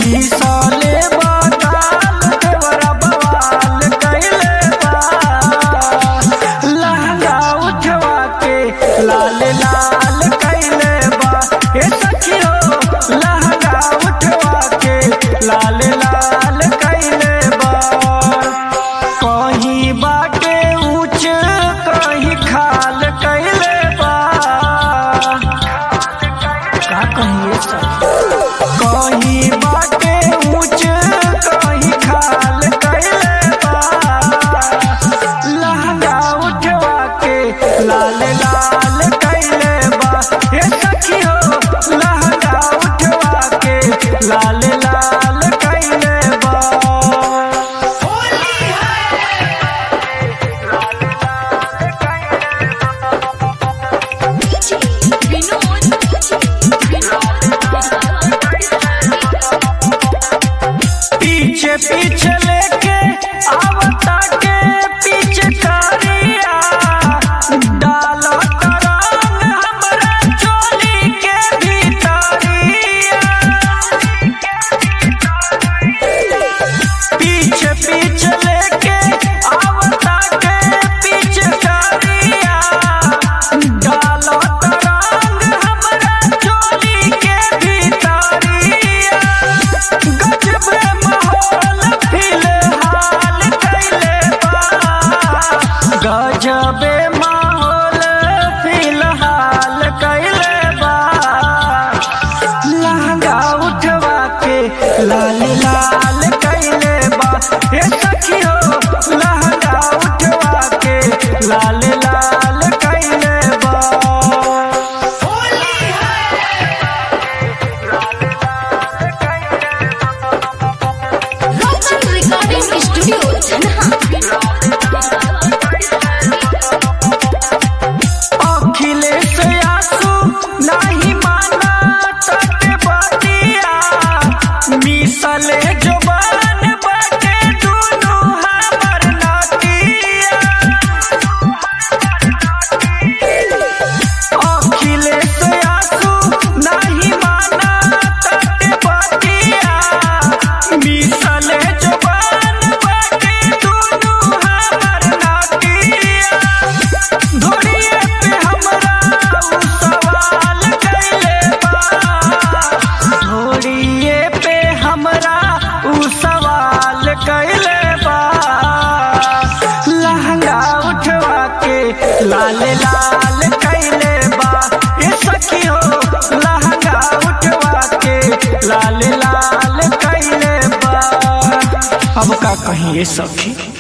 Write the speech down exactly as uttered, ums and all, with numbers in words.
मिसले बगाल देवरा बवाल कैले बा लहंगा उठवा के लाल लाल कैले बा ए सखियो लहंगा उठवा के लाल लाल कैले बा कहीं बाटे ऊंच कहीं खाल कैले बा का कहिए कहीं बाटे ऊंच कहीं खाल कैले बा लहंगा उठवा के लाल लाल कैले बा ए सखियो लहंगा उठवा के लाल लाल कैले बा पीछे पीछे लेके आवता के पीछे करिया डाला तरंग हमरा चोली के भीतरिया पीछे पीछे लेके आवता के पीछे करिया डाला तरंग हमरा चोली के भीतरिया गजबे माहौल फिलहाल कैले बा गजबे माहौल फिलहाल कैले बा लहंगा उठवा के लाल लाल कैले बा ए सखियो लहंगा उठवा के लाल लाल कैले बा रिकॉर्डिंग स्टूडियो अखिलेश आंसू नहीं माना तट बतिया मिसले जुबान बाटे दुनू हमर नतिया अखिलेश आंसू नहीं माना तट बतिया मिसले जुबान बाटे दुनू हमर नतिया धोड़िए पे हमरा उ सवाल कैले बा धोड़िए पे हमरा उ सवाल कैले बा लहंगा उठवा के लाल लाल कैले बा ए सखियो लहंगा उठवा के लाल लाल कैले बा अब का कहिए सखी।